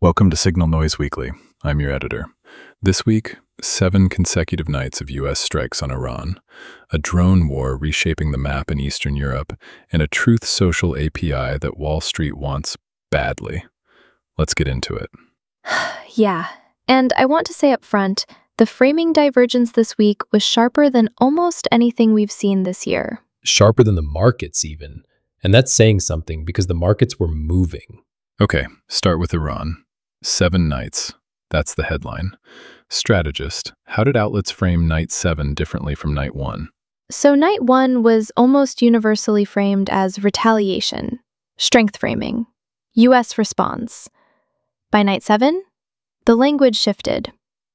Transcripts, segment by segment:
Welcome to Signal Noise Weekly. I'm your editor. This week, 7 consecutive nights of U.S. strikes on Iran, a drone war reshaping the map in Eastern Europe, and a Truth Social API that Wall Street wants badly. Let's get into it. Yeah, and I want to say up front, the framing divergence this week was sharper than almost anything we've seen this year. Sharper than the markets even. And that's saying something because the markets were moving. Okay, start with Iran. 7 nights. That's the headline. Strategist, how did outlets frame night 7 differently from night 1? So night 1 was almost universally framed as retaliation, strength framing, U.S. response. By night 7, the language shifted.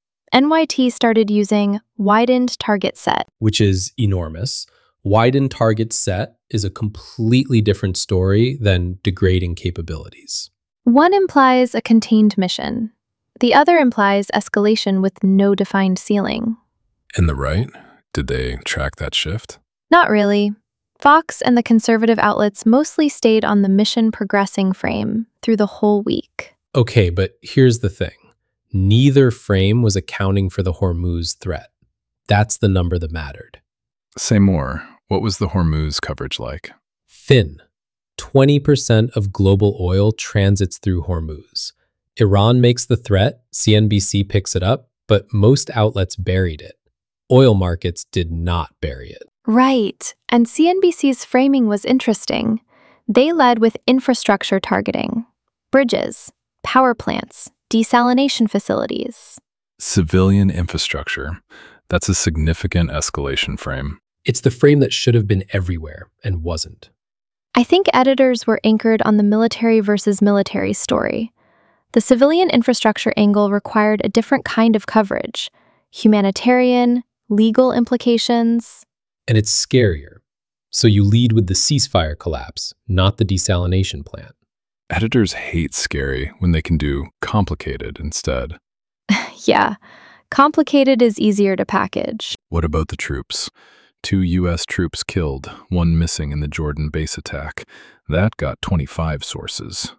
NYT started using widened target set, Which is enormous. Widened target set is a completely different story than degrading capabilities. One implies a contained mission. The other implies escalation with no defined ceiling. And the right? Did they track that shift? Not really. Fox and the conservative outlets mostly stayed on the mission progressing frame through the whole week. Okay, but here's the thing. Neither frame was accounting for the Hormuz threat. That's the number that mattered. Say more. What was the Hormuz coverage like? Thin. 20% of global oil transits through Hormuz. Iran makes the threat, CNBC picks it up, but most outlets buried it. Oil markets did not bury it. Right, and CNBC's framing was interesting. They led with infrastructure targeting, bridges, power plants, desalination facilities. Civilian infrastructure. That's a significant escalation frame. It's the frame that should have been everywhere and wasn't. I think editors were anchored on the military versus military story. The civilian infrastructure angle required a different kind of coverage, humanitarian, legal implications. And it's scarier. So you lead with the ceasefire collapse, not the desalination plant. Editors hate scary when they can do complicated instead. Yeah, complicated is easier to package. What about the troops? 2 U.S. troops killed, 1 missing in the Jordan base attack. That got 25 sources.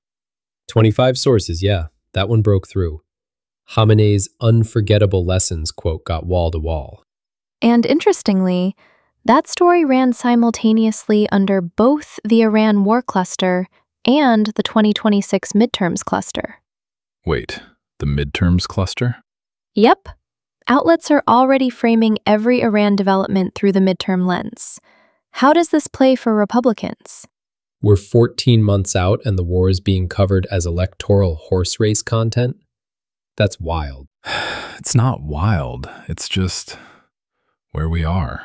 25 sources, yeah. That one broke through. Khamenei's unforgettable lessons quote got wall to wall. And interestingly, that story ran simultaneously under both the Iran war cluster and the 2026 midterms cluster. Wait, the midterms cluster? Yep. Outlets are already framing every Iran development through the midterm lens. How does this play for Republicans? We're 14 months out and the war is being covered as electoral horse race content? That's wild. It's not wild. It's just where we are.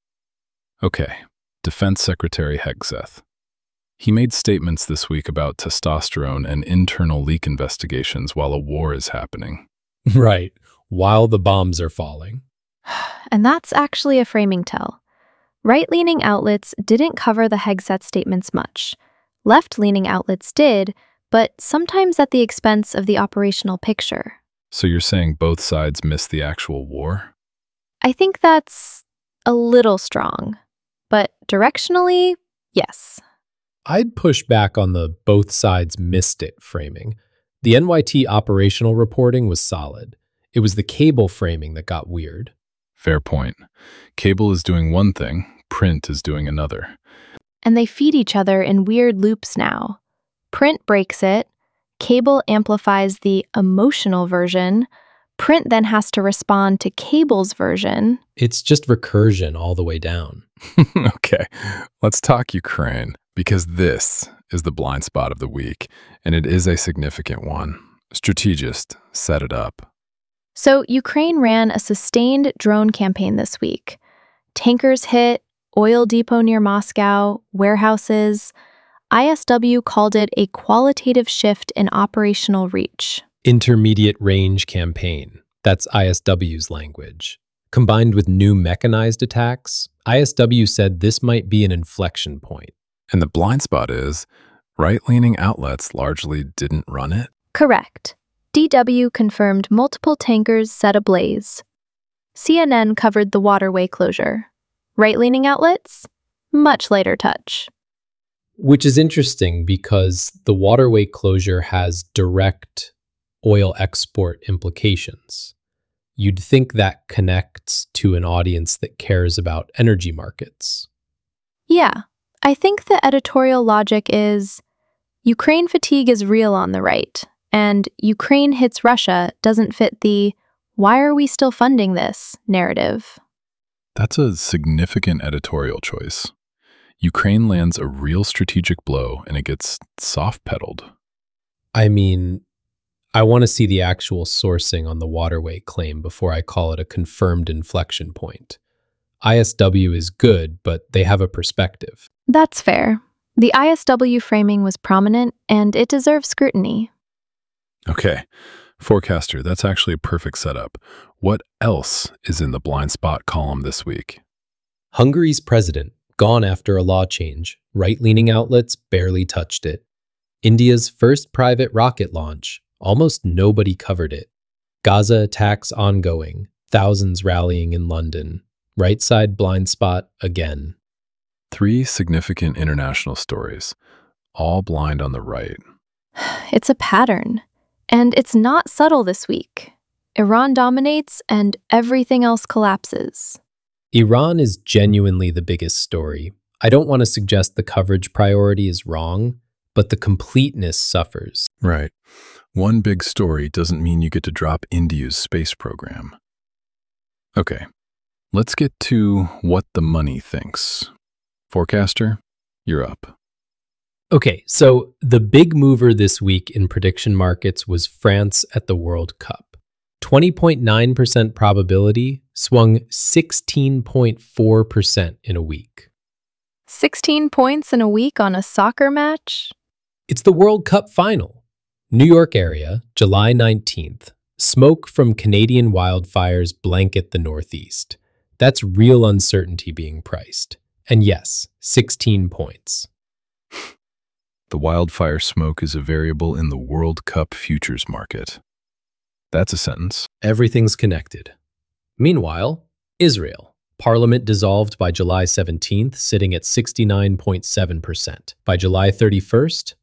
Okay, Defense Secretary Hegseth. He made statements this week about testosterone and internal leak investigations while a war is happening. Right, while the bombs are falling. And that's actually a framing tell. Right-leaning outlets didn't cover the Hegseth statements much. Left-leaning outlets did, but sometimes at the expense of the operational picture. So you're saying both sides missed the actual war? I think that's a little strong, but directionally, yes. I'd push back on the both sides missed it framing. The NYT operational reporting was solid. It was the cable framing that got weird. Fair point. Cable is doing one thing, print is doing another. And they feed each other in weird loops now. Print breaks it, cable amplifies the emotional version, print then has to respond to cable's version. It's just recursion all the way down. Okay, let's talk Ukraine, because this is the blind spot of the week, and it is a significant one. Strategist set it up. So Ukraine ran a sustained drone campaign this week. Tankers hit, oil depot near Moscow, warehouses. ISW called it a qualitative shift in operational reach. Intermediate range campaign. That's ISW's language. Combined with new mechanized attacks, ISW said this might be an inflection point. And the blind spot is, right-leaning outlets largely didn't run it? Correct. DW confirmed multiple tankers set ablaze. CNN covered the waterway closure. Right-leaning outlets? Much lighter touch. Which is interesting because the waterway closure has direct oil export implications. You'd think that connects to an audience that cares about energy markets. Yeah, I think the editorial logic is Ukraine fatigue is real on the right, and Ukraine hits Russia doesn't fit the "why are we still funding this" narrative. That's a significant editorial choice. Ukraine lands a real strategic blow and it gets soft-pedaled. I mean, I want to see the actual sourcing on the waterway claim before I call it a confirmed inflection point. ISW is good, but they have a perspective. That's fair. The ISW framing was prominent, and it deserves scrutiny. Okay, forecaster, that's actually a perfect setup. What else is in the blind spot column this week? Hungary's president, gone after a law change. Right-leaning outlets barely touched it. India's first private rocket launch. Almost nobody covered it. Gaza attacks ongoing. Thousands rallying in London. Right side blind spot again. 3 significant international stories, all blind on the right. It's a pattern, and it's not subtle this week. Iran dominates, and everything else collapses. Iran is genuinely the biggest story. I don't want to suggest the coverage priority is wrong, but the completeness suffers. Right. One big story doesn't mean you get to drop India's space program. Okay, let's get to what the money thinks. Forecaster, you're up. Okay, so the big mover this week in prediction markets was France at the World Cup. 20.9% probability swung 16.4% in a week. 16 points in a week on a soccer match? It's the World Cup final. New York area, July 19th. Smoke from Canadian wildfires blanket the Northeast. That's real uncertainty being priced. And yes, 16 points. The wildfire smoke is a variable in the World Cup futures market. That's a sentence. Everything's connected. Meanwhile, Israel. Parliament dissolved by July 17th, sitting at 69.7%. By July 31st,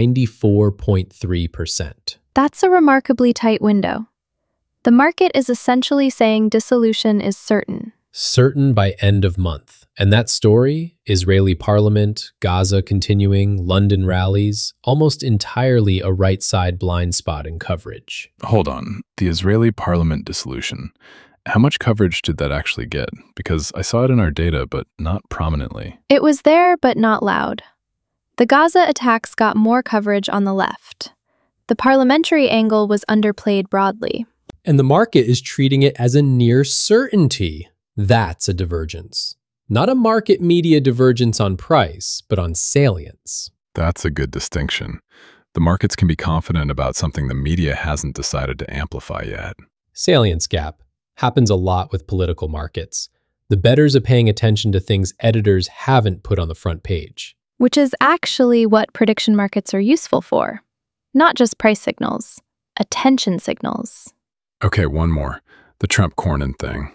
94.3%. That's a remarkably tight window. The market is essentially saying dissolution is certain. Certain by end of month. And that story, Israeli parliament, Gaza continuing, London rallies, almost entirely a right side blind spot in coverage. Hold on. The Israeli parliament dissolution. How much coverage did that actually get? Because I saw it in our data, but not prominently. It was there, but not loud. The Gaza attacks got more coverage on the left. The parliamentary angle was underplayed broadly. And the market is treating it as a near certainty. That's a divergence. Not a market media divergence on price, but on salience. That's a good distinction. The markets can be confident about something the media hasn't decided to amplify yet. Salience gap happens a lot with political markets. The bettors are paying attention to things editors haven't put on the front page. Which is actually what prediction markets are useful for. Not just price signals, attention signals. Okay, one more. The Trump-Cornyn thing.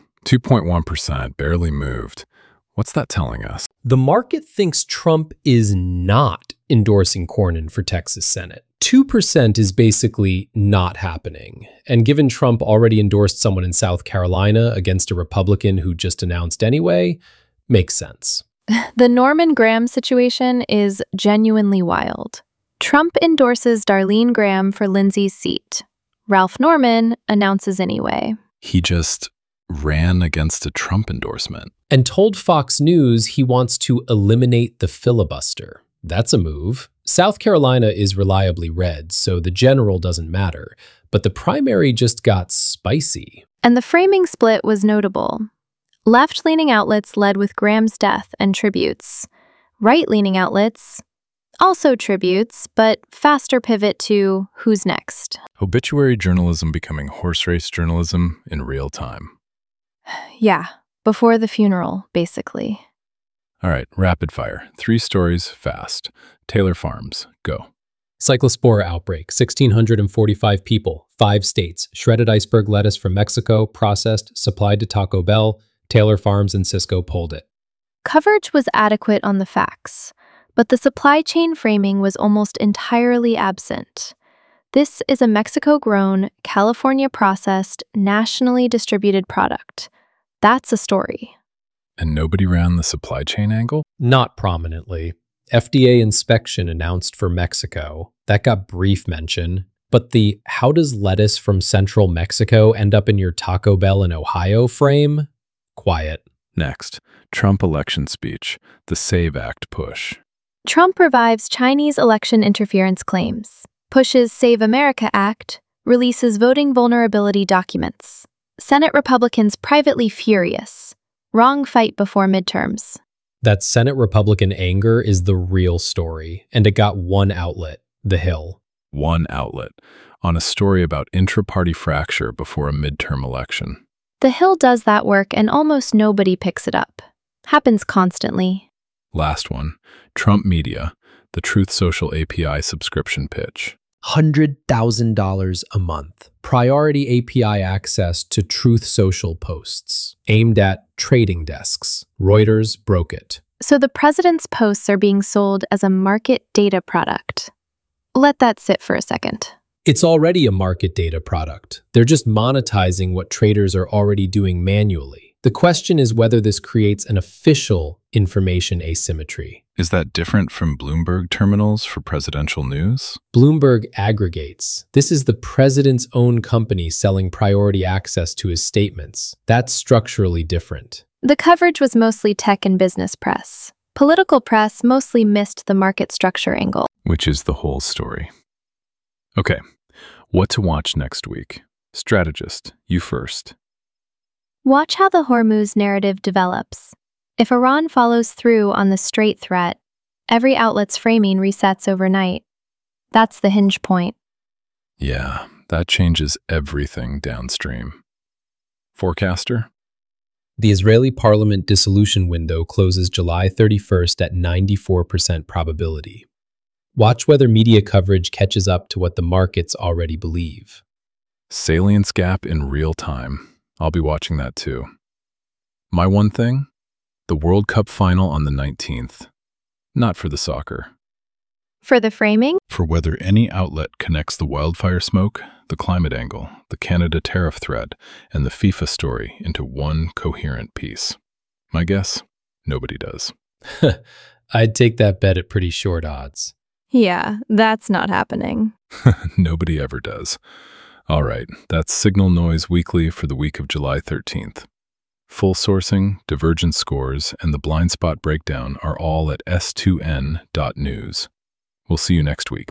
2.1%, barely moved. What's that telling us? The market thinks Trump is not endorsing Cornyn for Texas Senate. 2% is basically not happening. And given Trump already endorsed someone in South Carolina against a Republican who just announced anyway, makes sense. The Norman Graham situation is genuinely wild. Trump endorses Darlene Graham for Lindsay's seat. Ralph Norman announces anyway. He just ran against a Trump endorsement. And told Fox News he wants to eliminate the filibuster. That's a move. South Carolina is reliably red, so the general doesn't matter. But the primary just got spicy. And the framing split was notable. Left-leaning outlets led with Graham's death and tributes. Right-leaning outlets, also tributes, but faster pivot to who's next. Obituary journalism becoming horse race journalism in real time. Yeah, before the funeral, basically. All right, rapid fire. 3 stories, fast. Taylor Farms, go. Cyclospora outbreak, 1,645 people, 5 states, shredded iceberg lettuce from Mexico, processed, supplied to Taco Bell, Taylor Farms and Cisco pulled it. Coverage was adequate on the facts, but the supply chain framing was almost entirely absent. This is a Mexico-grown, California-processed, nationally distributed product. That's a story. And nobody ran the supply chain angle? Not prominently. FDA inspection announced for Mexico. That got brief mention. But the "how does lettuce from central Mexico end up in your Taco Bell in Ohio" frame? Quiet. Next, Trump election speech, the SAVE Act push. Trump revives Chinese election interference claims, pushes Save America Act, releases voting vulnerability documents. Senate Republicans privately furious. Wrong fight before midterms. That Senate Republican anger is the real story, and it got one outlet, The Hill. One outlet, on a story about intra-party fracture before a midterm election. The Hill does that work and almost nobody picks it up. Happens constantly. Last one, Trump Media, the Truth Social API subscription pitch. $100,000 a month. Priority API access to Truth Social posts, aimed at trading desks. Reuters broke it. So the president's posts are being sold as a market data product. Let that sit for a second. It's already a market data product. They're just monetizing what traders are already doing manually. The question is whether this creates an official information asymmetry. Is that different from Bloomberg terminals for presidential news? Bloomberg aggregates. This is the president's own company selling priority access to his statements. That's structurally different. The coverage was mostly tech and business press. Political press mostly missed the market structure angle. Which is the whole story. Okay, what to watch next week? Strategist, you first. Watch how the Hormuz narrative develops. If Iran follows through on the Strait threat, every outlet's framing resets overnight. That's the hinge point. Yeah, that changes everything downstream. Forecaster? The Israeli parliament dissolution window closes July 31st at 94% probability. Watch whether media coverage catches up to what the markets already believe. Salience gap in real time. I'll be watching that too. My one thing? The World Cup final on the 19th. Not for the soccer. For the framing? For whether any outlet connects the wildfire smoke, the climate angle, the Canada tariff threat, and the FIFA story into one coherent piece. My guess? Nobody does. I'd take that bet at pretty short odds. Yeah, that's not happening. Nobody ever does. All right, that's Signal Noise Weekly for the week of July 13th. Full sourcing, divergent scores, and the blind spot breakdown are all at s2n.news. We'll see you next week.